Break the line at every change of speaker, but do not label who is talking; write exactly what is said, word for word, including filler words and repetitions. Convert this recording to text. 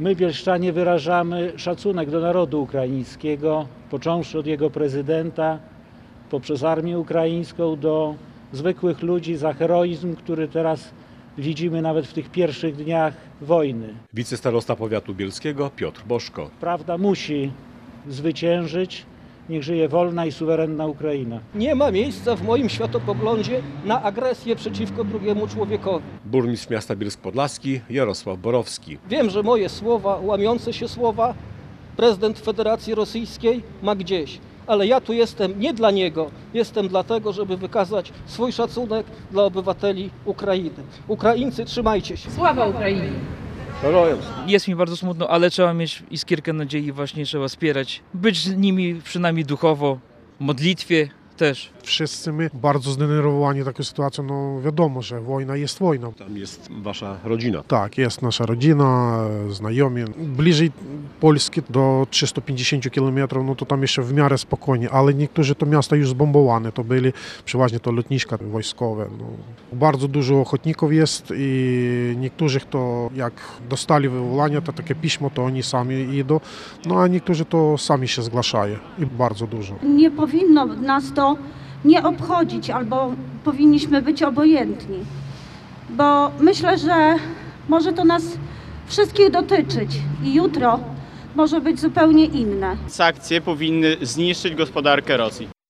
My, bielszczanie, wyrażamy szacunek do narodu ukraińskiego, począwszy od jego prezydenta, poprzez armię ukraińską, do zwykłych ludzi, za heroizm, który teraz widzimy nawet w tych pierwszych dniach wojny.
Wicestarosta powiatu bielskiego Piotr Boszko.
Prawda musi zwyciężyć. Niech żyje wolna i suwerenna Ukraina.
Nie ma miejsca w moim światopoglądzie na agresję przeciwko drugiemu człowiekowi.
Burmistrz miasta Bielsk-Podlaski Jarosław Borowski.
Wiem, że moje słowa, łamiące się słowa, prezydent Federacji Rosyjskiej ma gdzieś. Ale ja tu jestem nie dla niego, jestem dlatego, żeby wykazać swój szacunek dla obywateli Ukrainy. Ukraińcy, trzymajcie się.
Sława Ukrainie!
Jest mi bardzo smutno, ale trzeba mieć iskierkę nadziei, właśnie trzeba wspierać, być z nimi przynajmniej duchowo, w modlitwie też.
Wszyscy my bardzo zdenerwowani taką sytuacją, no wiadomo, że wojna jest wojną.
Tam jest wasza rodzina.
Tak, jest nasza rodzina, znajomi. Bliżej Polski do trzystu pięćdziesięciu kilometrów, no to tam jeszcze w miarę spokojnie, ale niektórzy to miasta już zbombowane, to byli przeważnie to lotniska wojskowe. No. Bardzo dużo ochotników jest i niektórzy, kto jak dostali wywołanie, to takie pismo, to oni sami idą, no a niektórzy to sami się zgłaszają i bardzo dużo.
Nie powinno nas to nie obchodzić, albo powinniśmy być obojętni, bo myślę, że może to nas wszystkich dotyczyć i jutro może być zupełnie inne.
Sankcje powinny zniszczyć gospodarkę Rosji.